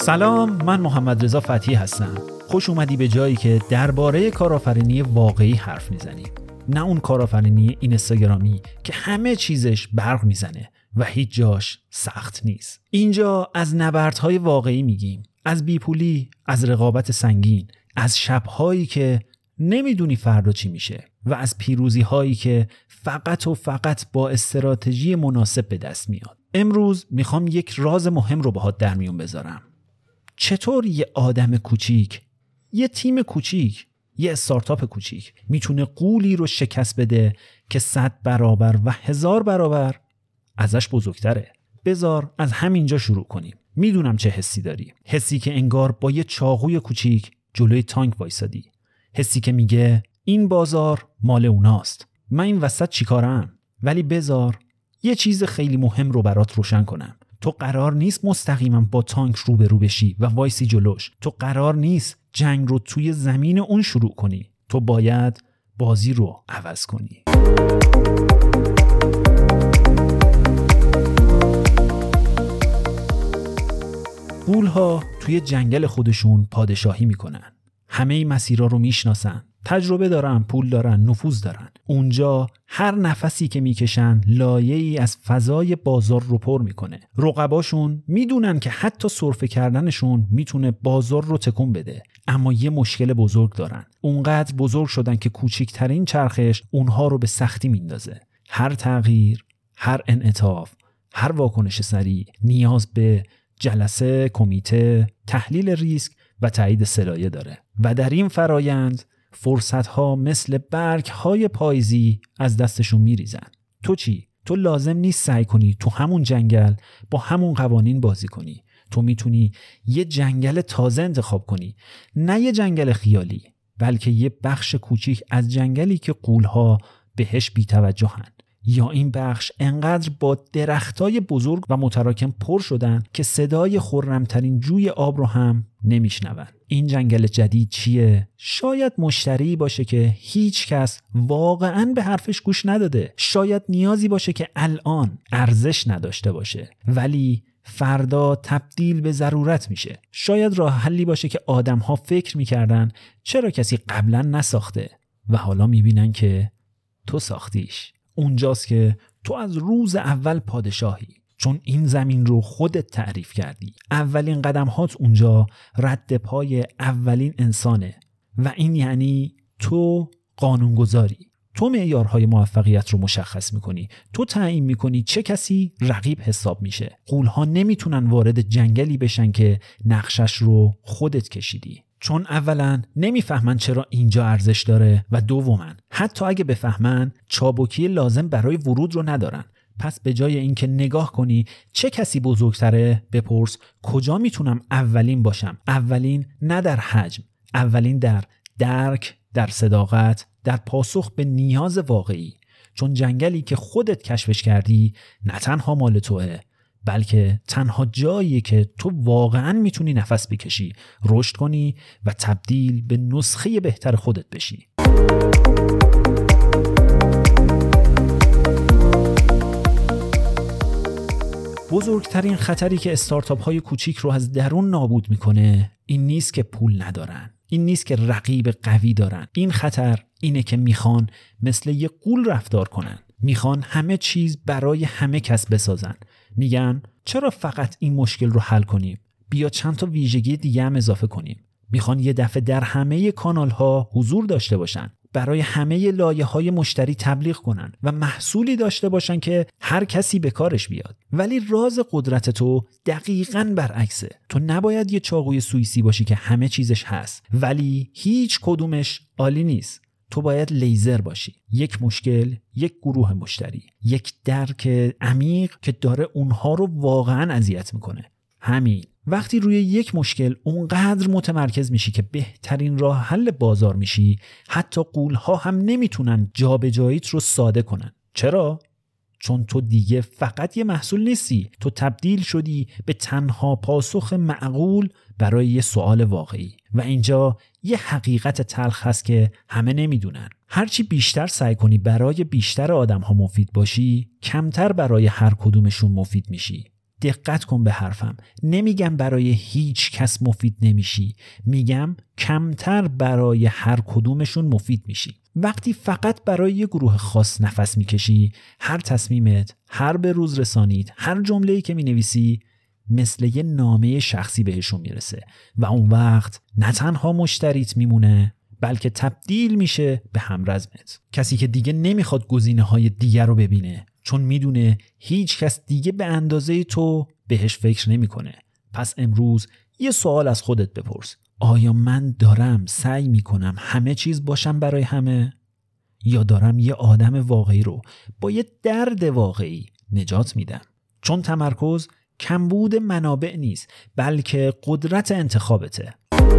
سلام، من محمد رضا فتحی هستم. خوش اومدی به جایی که درباره کارآفرینی واقعی حرف میزنیم. نه اون کارآفرینی اینستاگرامی که همه چیزش برق میزنه و هیچ جاش سخت نیست. اینجا از نبردهای واقعی میگیم، از بیپولی، از رقابت سنگین، از شبهایی که نمیدونی فردا چی میشه و از پیروزی هایی که فقط و فقط با استراتژی مناسب به دست میاد. امروز میخوام یک راز مهم رو باهات در میون بذارم. چطور یه آدم کوچیک، یه تیم کوچیک، یه استارتاپ کوچیک میتونه غولی رو شکست بده که 100 برابر و 1000 برابر ازش بزرگتره. بذار از همینجا شروع کنیم. میدونم چه حسی داری. حسی که انگار با یه چاقوی کوچیک جلوی تانک وایسادی. حسی که میگه این بازار مال اوناست، من این وسط چیکارم؟ ولی بذار یه چیز خیلی مهم رو برات روشن کنم. تو قرار نیست مستقیما با تانک روبرو بشی و وایسی جلوش. تو قرار نیست جنگ رو توی زمین اون شروع کنی. تو باید بازی رو عوض کنی. غول‌ها توی جنگل خودشون پادشاهی میکنن. همه این مسیرها رو میشناسن، تجربه دارن، پول دارن، نفوذ دارن. اونجا هر نفسی که میکشن لایه‌ای از فضای بازار رو پر میکنه. رقباشون میدونن که حتی سرفه کردنشون میتونه بازار رو تکون بده، اما یه مشکل بزرگ دارن. اونقدر بزرگ شدن که کوچکترین چرخش اونها رو به سختی میندازه. هر تغییر، هر انعطاف، هر واکنش سریع نیاز به جلسه، کمیته، تحلیل ریسک و تایید سلایه داره. و در این فرایند فرصت‌ها مثل برگ‌های پاییزی از دستشون میریزن. تو چی؟ تو لازم نیست سعی کنی تو همون جنگل با همون قوانین بازی کنی. تو میتونی یه جنگل تازه انتخاب کنی، نه یه جنگل خیالی، بلکه یه بخش کوچیک از جنگلی که غول‌ها بهش بی‌توجهن. یا این بخش انقدر با درختای بزرگ و متراکم پر شدن که صدای خرمترین جوی آب رو هم نمیشنون. این جنگل جدید چیه؟ شاید مشتری باشه که هیچ کس واقعاً به حرفش گوش نداده. شاید نیازی باشه که الان ارزش نداشته باشه ولی فردا تبدیل به ضرورت میشه. شاید راه حلی باشه که آدم‌ها فکر میکردن چرا کسی قبلا نساخته و حالا میبینن که تو ساختیش. اونجاست که تو از روز اول پادشاهی، چون این زمین رو خودت تعریف کردی. اولین قدم‌هات اونجا رد پای اولین انسانه و این یعنی تو قانونگذاری. تو معیارهای موفقیت رو مشخص میکنی. تو تعیین میکنی چه کسی رقیب حساب میشه. غول‌ها نمیتونن وارد جنگلی بشن که نقشش رو خودت کشیدی، چون اولا نمیفهمن چرا اینجا ارزش داره و دوما حتی اگه بفهمن چابکی لازم برای ورود رو ندارن. پس به جای اینکه نگاه کنی چه کسی بزرگتره، بپرس کجا میتونم اولین باشم. اولین نه در حجم، اولین در درک، در صداقت، در پاسخ به نیاز واقعی. چون جنگلی که خودت کشفش کردی نه تنها مال توئه، بلکه تنها جایی که تو واقعاً میتونی نفس بکشی، رشد کنی و تبدیل به نسخه بهتر خودت بشی. بزرگترین خطری که استارتاپ های کوچیک رو از درون نابود میکنه این نیست که پول ندارن، این نیست که رقیب قوی دارن. این خطر اینه که میخوان مثل یه غول رفتار کنن. میخوان همه چیز برای همه کس بسازن. میگن چرا فقط این مشکل رو حل کنیم؟ بیا چند تا ویژگی دیگه هم اضافه کنیم. میخوان یه دفعه در همه کانال ها حضور داشته باشن، برای همه لایه های مشتری تبلیغ کنن و محصولی داشته باشن که هر کسی به کارش بیاد. ولی راز قدرت تو دقیقاً برعکسه. تو نباید یه چاقوی سوئیسی باشی که همه چیزش هست ولی هیچ کدومش عالی نیست. تو باید لیزر باشی. یک مشکل، یک گروه مشتری، یک درک عمیق که داره اونها رو واقعاً اذیت میکنه. همین. وقتی روی یک مشکل اونقدر متمرکز میشی که بهترین راه حل بازار میشی، حتی غول‌ها هم نمیتونن جابجاییت رو ساده کنن. چرا؟ چون تو دیگه فقط یه محصول نیستی. تو تبدیل شدی به تنها پاسخ معقول برای یه سوال واقعی. و اینجا یه حقیقت تلخ هست که همه نمیدونن. هرچی بیشتر سعی کنی برای بیشتر آدم ها مفید باشی، کمتر برای هر کدومشون مفید میشی. دقت کن به حرفم. نمیگم برای هیچ کس مفید نمیشی، میگم کمتر برای هر کدومشون مفید میشی. وقتی فقط برای یه گروه خاص نفس میکشی، هر تصمیمت، هر به روز رسانید، هر جمله‌ای که مینویسی مثل یه نامه شخصی بهشون میرسه و اون وقت نه تنها مشتریت میمونه بلکه تبدیل میشه به همرزمت. کسی که دیگه نمیخواد گزینه‌های دیگر رو ببینه چون میدونه هیچ کس دیگه به اندازه تو بهش فکر نمیکنه. پس امروز یه سوال از خودت بپرس: آیا من دارم سعی میکنم همه چیز باشم برای همه؟ یا دارم یه آدم واقعی رو با یه درد واقعی نجات میدم؟ چون تمرکز کمبود منابع نیست بلکه قدرت انتخابته.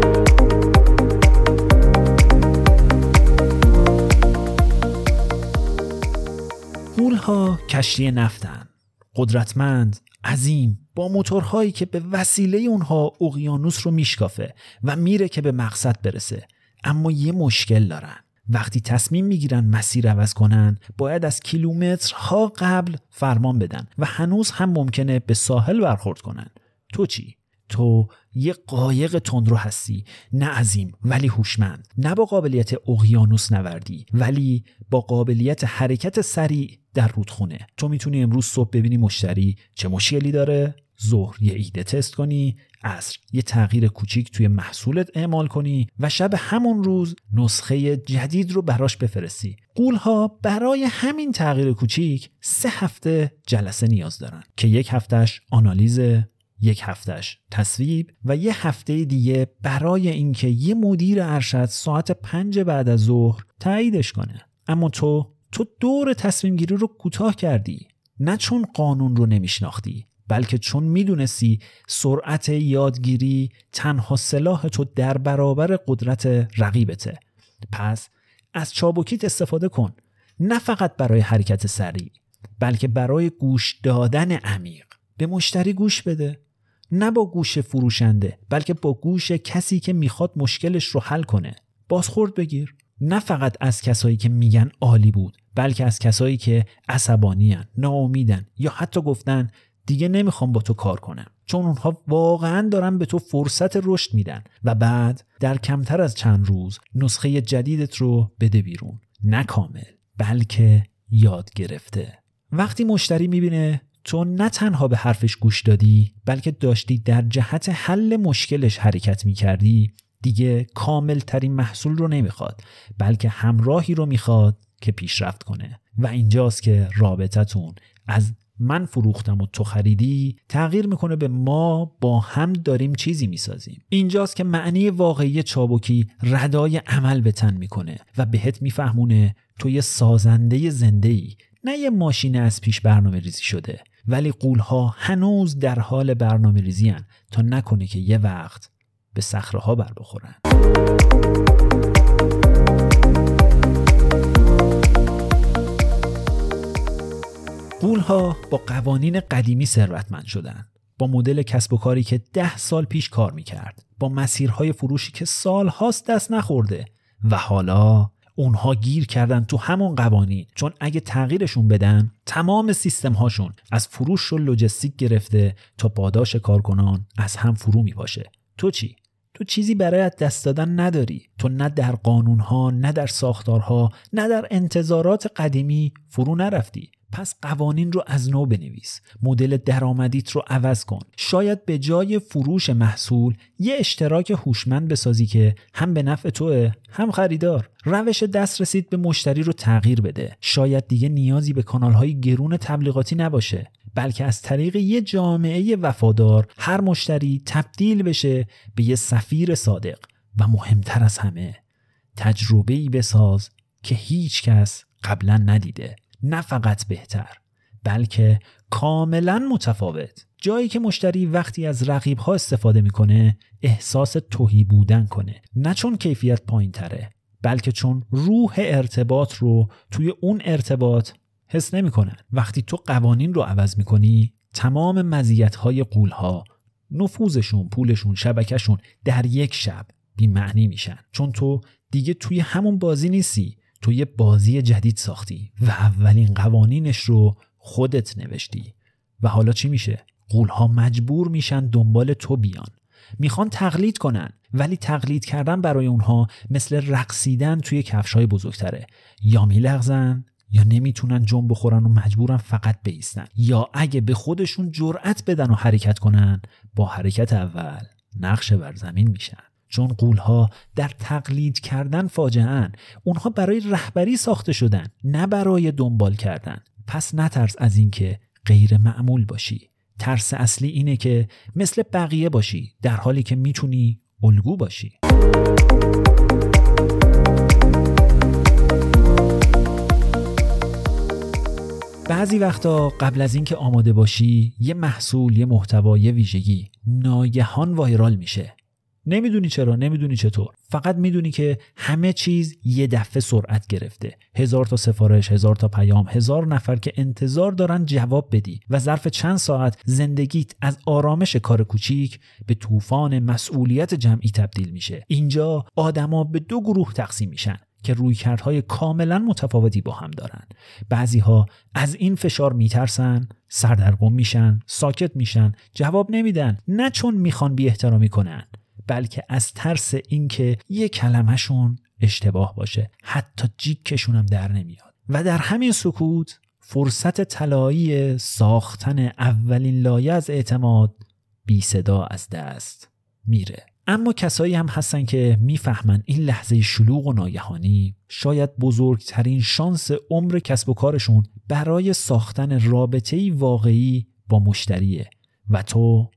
غول‌ها کشتی نفتن، قدرتمند، عظیم، با موتورهایی که به وسیله اونها اقیانوس رو میشکافه و میره که به مقصد برسه. اما یه مشکل دارن: وقتی تصمیم میگیرن مسیر عوض کنن باید از کیلومترها قبل فرمان بدن و هنوز هم ممکنه به ساحل برخورد کنن. تو چی؟ تو یه قایق تندرو هستی، نه عظیم ولی هوشمند، نه با قابلیت اقیانوس نوردی ولی با قابلیت حرکت سریع در رودخونه. تو میتونی امروز صبح ببینی مشتری چه مشکلی داره، ظهر یه ایده تست کنی، عصر یه تغییر کوچیک توی محصولت اعمال کنی و شب همون روز نسخه جدید رو براش بفرستی. غول‌ها برای همین تغییر کوچیک 3 هفته جلسه نیاز دارن که 1 هفتهش آنالیزه، 1 هفتهش تصویب و 1 هفته دیگه برای اینکه یه مدیر ارشد ساعت 5 بعد از ظهر تاییدش کنه. اما تو دور تصمیم گیری رو کوتاه کردی، نه چون قانون رو نمیشناختی بلکه چون میدونستی سرعت یادگیری تنها سلاح تو در برابر قدرت رقیبته. پس از چابکیت استفاده کن، نه فقط برای حرکت سریع بلکه برای گوش دادن عمیق. به مشتری گوش بده، نه با گوش فروشنده بلکه با گوش کسی که میخواد مشکلش رو حل کنه. بازخورد بگیر، نه فقط از کسایی که میگن عالی بود بلکه از کسایی که عصبانی‌ان، ناامیدن یا حتی گفتن دیگه نمیخوام با تو کار کنم، چون اونها واقعا دارن به تو فرصت رشد میدن و بعد در کمتر از چند روز نسخه جدیدت رو بده بیرون، نه کامل بلکه یاد گرفته. وقتی مشتری میبینه تو نه تنها به حرفش گوش دادی بلکه داشتی در جهت حل مشکلش حرکت میکردی، دیگه کامل ترین محصول رو نمیخواد بلکه همراهی رو میخواد که پیشرفت کنه. و اینجاست که رابطتون از من فروختم و تو خریدی تغییر میکنه به ما با هم داریم چیزی میسازیم. اینجاست که معنی واقعی چابکی ردای عمل به تن میکنه و بهت میفهمونه تو یه سازنده زنده‌ای، نه یه ماشین از پیش برنامه ریزی شده. ولی غول‌ها هنوز در حال برنامه ریزی هن تا نکنه که یه وقت به صخره‌ها بر بخورن. غول‌ها با قوانین قدیمی ثروتمند شدن، با مدل کسب و کاری که 10 سال پیش کار میکرد، با مسیرهای فروشی که سال‌هاست دست نخورده و حالا اونها گیر کردن تو همون قوانین، چون اگه تغییرشون بدن تمام سیستم هاشون از فروش و لوجستیک گرفته تا پاداش کارکنان از هم فرو میپاشه. تو چی؟ تو چیزی برای از دست دادن نداری. تو نه در قانونها، نه در ساختارها، نه در انتظارات قدیمی فرو نرفتی. پس قوانین رو از نو بنویس، مدل درآمدیت رو عوض کن. شاید به جای فروش محصول یه اشتراک هوشمند بسازی که هم به نفع توه هم خریدار. روش دسترسیت به مشتری رو تغییر بده. شاید دیگه نیازی به کانال‌های گرون تبلیغاتی نباشه بلکه از طریق یه جامعه وفادار هر مشتری تبدیل بشه به یه سفیر صادق. و مهمتر از همه تجربه‌ای بساز که هیچ کس قبلا ندیده. نه فقط بهتر بلکه کاملا متفاوت. جایی که مشتری وقتی از رقیب‌ها استفاده میکنه احساس تهی بودن کنه، نه چون کیفیت پایین تره بلکه چون روح ارتباط رو توی اون ارتباط حس نمیکنن. وقتی تو قوانین رو عوض میکنی تمام مزیت‌های غول‌ها، نفوذشون، پولشون، شبکهشون در یک شب بی معنی میشن، چون تو دیگه توی همون بازی نیستی. تو یه بازی جدید ساختی و اولین قوانینش رو خودت نوشتی. و حالا چی میشه؟ غول‌ها مجبور میشن دنبال تو بیان. میخوان تقلید کنن، ولی تقلید کردن برای اونها مثل رقصیدن توی کفشای بزرگتره. یا میلغزن یا نمیتونن جنب بخورن و مجبورن فقط بایستن، یا اگه به خودشون جرأت بدن و حرکت کنن، با حرکت اول نقش بر زمین میشن. چون غول‌ها در تقلید کردن فاجعه‌ان. اونها برای رهبری ساخته شدن، نه برای دنبال کردن. پس نترس از این که غیر معمول باشی. ترس اصلی اینه که مثل بقیه باشی، در حالی که میتونی الگو باشی. بعضی وقتا قبل از اینکه آماده باشی، یه محصول، یه محتوا، یه ویژگی ناگهان وایرال میشه. نمیدونی چرا، نمیدونی چطور، فقط میدونی که همه چیز یه دفعه سرعت گرفته. 1000 تا سفارش، 1000 تا پیام، 1000 نفر که انتظار دارن جواب بدی و ظرف چند ساعت زندگیت از آرامش کار کوچیک به طوفان مسئولیت جمعی تبدیل میشه. اینجا آدما به 2 گروه تقسیم میشن که رویکردهای کاملا متفاوتی با هم دارن. بعضیها از این فشار میترسن، سردرگم میشن، ساکت میشن، جواب نمیدن، نه چون میخوان بی احترامی کنن، بلکه از ترس اینکه یک کلمه‌شون اشتباه باشه. حتی جیکشون هم در نمیاد. و در همین سکوت فرصت طلایی ساختن اولین لایه از اعتماد بی صدا از دست میره. اما کسایی هم هستن که میفهمن این لحظه شلوغ و ناگهانی شاید بزرگترین شانس عمر کسب و کارشون برای ساختن رابطه‌ای واقعی با مشتریه و تو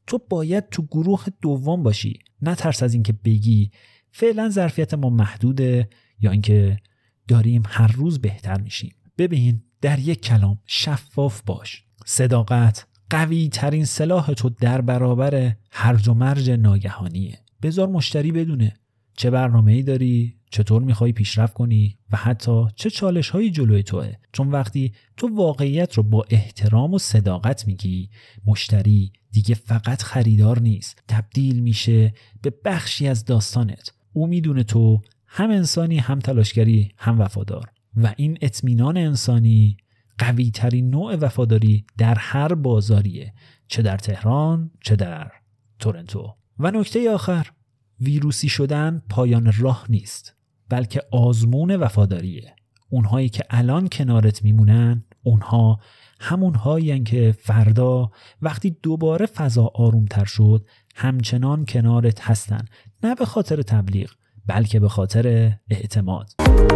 باید تو گروه دوم باشی. نترس از اینکه بگی فعلا ظرفیت ما محدوده یا اینکه داریم هر روز بهتر میشیم. ببین، در یک کلام شفاف باش. صداقت قوی ترین سلاح تو در برابر هرج و مرج ناگهانیه. بذار مشتری بدونه چه برنامه‌ای داری، چطور میخوای پیشرفت کنی و حتی چه چالش‌هایی جلوی توه. چون وقتی تو واقعیت رو با احترام و صداقت میگی، مشتری دیگه فقط خریدار نیست، تبدیل میشه به بخشی از داستانت. او میدونه تو هم انسانی، هم تلاشگری، هم وفادار. و این اطمینان انسانی قوی ترین نوع وفاداری در هر بازاریه، چه در تهران چه در تورنتو. و نکته آخر، ویروسی شدن پایان راه نیست، بلکه آزمون وفاداریه. اونهایی که الان کنارت میمونن، اونها همونهایین که فردا وقتی دوباره فضا آرومتر شد همچنان کنارت هستن، نه به خاطر تبلیغ بلکه به خاطر اعتماد.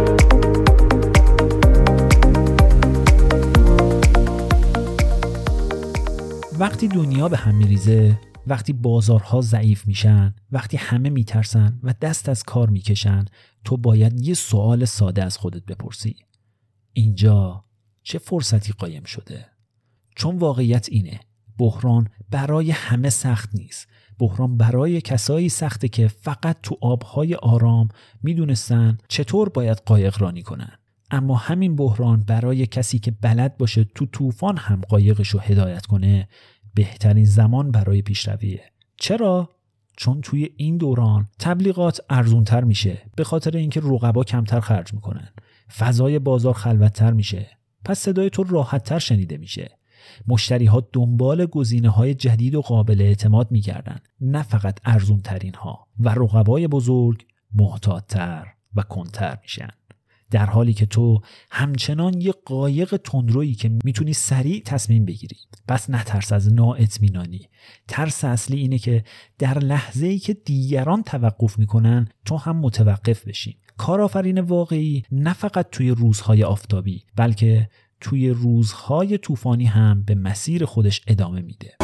وقتی دنیا به هم میریزه، وقتی بازارها ضعیف میشن، وقتی همه میترسن و دست از کار میکشن، تو باید یه سوال ساده از خودت بپرسی: اینجا چه فرصتی قایم شده؟ چون واقعیت اینه، بحران برای همه سخت نیست. بحران برای کسایی سخته که فقط تو آبهای آرام میدونستن چطور باید قایق رانی کنن. اما همین بحران برای کسی که بلد باشه تو طوفان هم قایقشو هدایت کنه بهترین زمان برای پیشرویه. چرا؟ چون توی این دوران تبلیغات ارزونتر میشه، به خاطر اینکه رقبا کمتر خرج میکنن. فضای بازار خلوتتر میشه، پس صدای تو راحتتر شنیده میشه. مشتری ها دنبال گزینه‌های جدید و قابل اعتماد میگردن، نه فقط ارزونترین ها. و رقبای بزرگ محتاط‌تر و کندتر میشن، در حالی که تو همچنان یه قایق تندرویی که میتونی سریع تصمیم بگیری. پس نترس از نااطمینانی. ترس اصلی اینه که در لحظه‌ای که دیگران توقف میکنن تو هم متوقف بشی. کارآفرین واقعی نه فقط توی روزهای آفتابی بلکه توی روزهای طوفانی هم به مسیر خودش ادامه میده.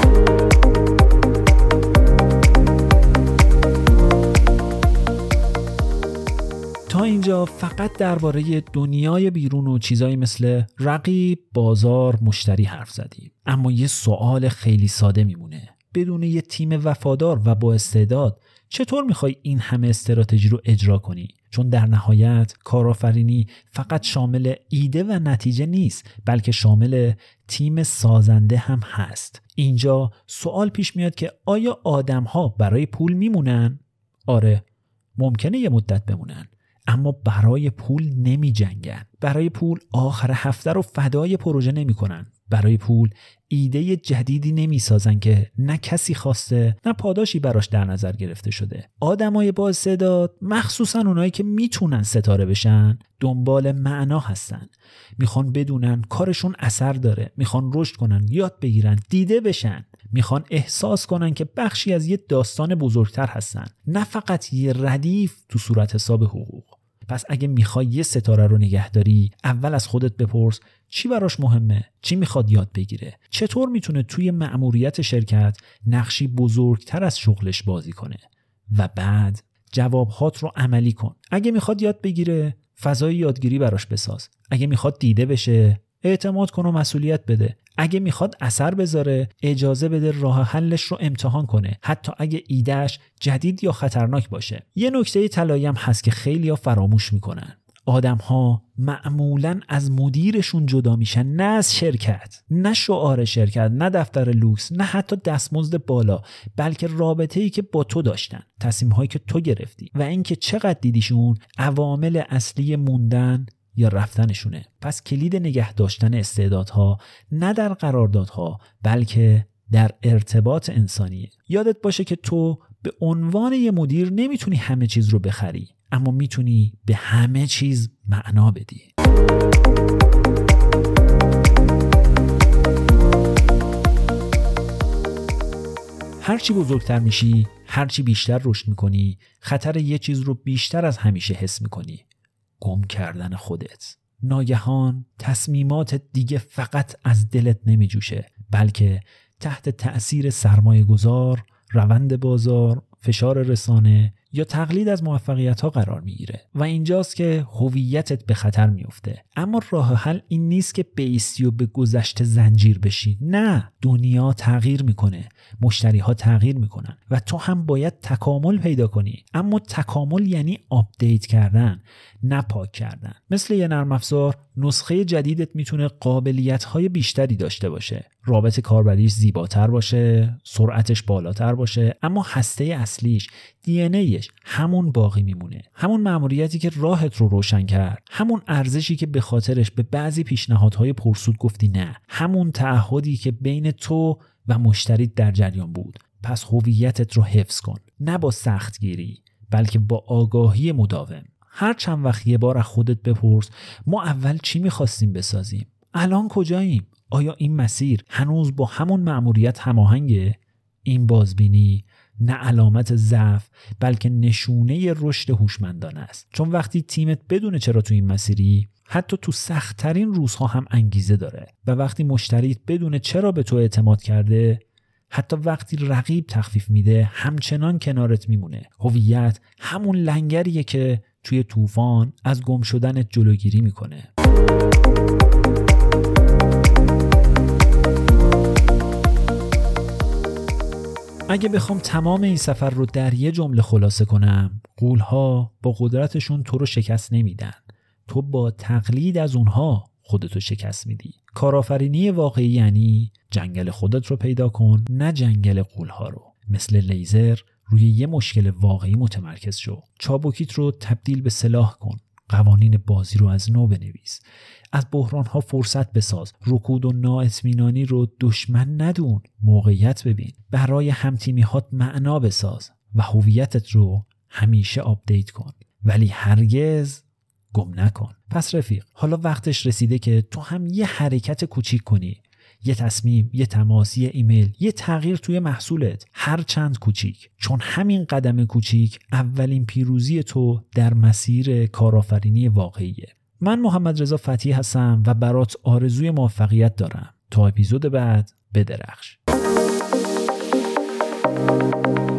تا اینجا فقط درباره دنیای بیرون و چیزایی مثل رقیب، بازار، مشتری حرف زدیم. اما یه سوال خیلی ساده میمونه: بدون یه تیم وفادار و با استعداد چطور میخوای این همه استراتژی رو اجرا کنی؟ چون در نهایت کارآفرینی فقط شامل ایده و نتیجه نیست، بلکه شامل تیم سازنده هم هست. اینجا سوال پیش میاد که آیا آدم‌ها برای پول میمونن؟ آره، ممکنه یه مدت بمونن، اما برای پول نمی جنگن. برای پول آخر هفته رو فدای پروژه نمی کنن. برای پول ایده جدیدی نمیسازن که نه کسی خواسته نه پاداشی براش در نظر گرفته شده. آدمای با استعداد، مخصوصا اونایی که میتونن ستاره بشن، دنبال معنا هستن. میخوان بدونن کارشون اثر داره، میخوان رشد کنن، یاد بگیرن، دیده بشن، میخوان احساس کنن که بخشی از یه داستان بزرگتر هستن، نه فقط یه ردیف تو صورت حساب حقوق. پس اگه میخوای یه ستاره رو نگه داری، اول از خودت بپرس چی براش مهمه، چی میخواد یاد بگیره، چطور میتونه توی مأموریت شرکت نقشی بزرگتر از شغلش بازی کنه و بعد جوابهات رو عملی کن. اگه میخواد یاد بگیره، فضای یادگیری براش بساز. اگه میخواد دیده بشه، اعتماد کن و مسئولیت بده. اگه میخواد اثر بذاره، اجازه بده راه حلش رو امتحان کنه، حتی اگه ایدهش جدید یا خطرناک باشه. یه نکته طلایی هم هست که خیلی‌ها فراموش میکنن. آدم‌ها معمولاً از مدیرشون جدا میشن، نه از شرکت، نه شعار شرکت، نه دفتر لوکس، نه حتی دستمزد بالا، بلکه رابطه‌ای که با تو داشتن، تصمیم‌هایی که تو گرفتی و اینکه چقدر دیدیشون عوامل اصلی موندن یا رفتنشونه. پس کلید نگه داشتن استعدادها نه در قراردادها، بلکه در ارتباط انسانیه. یادت باشه که تو به عنوان یه مدیر نمیتونی همه چیز رو بخری، اما میتونی به همه چیز معنا بدی. هرچی بزرگتر میشی، هرچی بیشتر رشد میکنی، خطر یه چیز رو بیشتر از همیشه حس میکنی: گم کردن خودت. ناگهان تصمیمات دیگه فقط از دلت نمیجوشه، بلکه تحت تأثیر سرمایه گذار، روند بازار، فشار رسانه یا تقلید از موفقیت‌ها قرار میگیره و اینجاست که هویتت به خطر میفته. اما راه حل این نیست که بایستی و به گذشته زنجیر بشی. نه، دنیا تغییر میکنه، مشتری‌ها تغییر میکنن و تو هم باید تکامل پیدا کنی. اما تکامل یعنی آپدیت کردن، نه پاک کردن. مثل یه نرم افزار، نسخه جدیدت میتونه قابلیت‌های بیشتری داشته باشه، رابط کاربریش زیباتر باشه، سرعتش بالاتر باشه، اما هسته اصلیش، DNA همون باقی میمونه. همون مأموریتی که راهت رو روشن کرد، همون ارزشی که به خاطرش به بعضی پیشنهادهای پرسود گفتی نه، همون تعهدی که بین تو و مشتریت در جریان بود. پس هویتت رو حفظ کن، نه با سختگیری، بلکه با آگاهی مداوم. هر چند وقت یه بار از خودت بپرس ما اول چی میخواستیم بسازیم؟ الان کجاییم؟ آیا این مسیر هنوز با همون مأموریت هماهنگه؟ این بازبینی نه علامت ضعف، بلکه نشونه رشد هوشمندانه است. چون وقتی تیمت بدونه چرا تو این مسیری، حتی تو سخت‌ترین روزها هم انگیزه داره. و وقتی مشتریت بدونه چرا به تو اعتماد کرده، حتی وقتی رقیب تخفیف میده همچنان کنارت میمونه. هویت همون لنگریه که توی طوفان از گم شدنت جلوگیری میکنه. اگه بخوام تمام این سفر رو در یه جمله خلاصه کنم، غول‌ها با قدرتشون تو رو شکست نمیدن، تو با تقلید از اونها خودتو شکست میدی. کارآفرینی واقعی یعنی جنگل خودت رو پیدا کن، نه جنگل غول‌ها رو. مثل لیزر روی یه مشکل واقعی متمرکز شو. چابکیت رو تبدیل به سلاح کن. قوانین بازی رو از نو بنویس. از بحران‌ها فرصت بساز. رکود و نااطمینانی رو دشمن ندون، موقعیت ببین. برای همتیمی‌هات معنا بساز و هویتت رو همیشه آپدیت کن، ولی هرگز گم نکن. پس رفیق، حالا وقتش رسیده که تو هم یه حرکت کوچیک کنی. یه تصمیم، یه تماس، یه ایمیل، یه تغییر توی محصولت، هر چند کوچیک. چون همین قدم کوچیک اولین پیروزی تو در مسیر کارآفرینی واقعیه. من محمد رضا فتحی هستم و برات آرزوی موفقیت دارم. تا اپیزود بعد، بدرخش.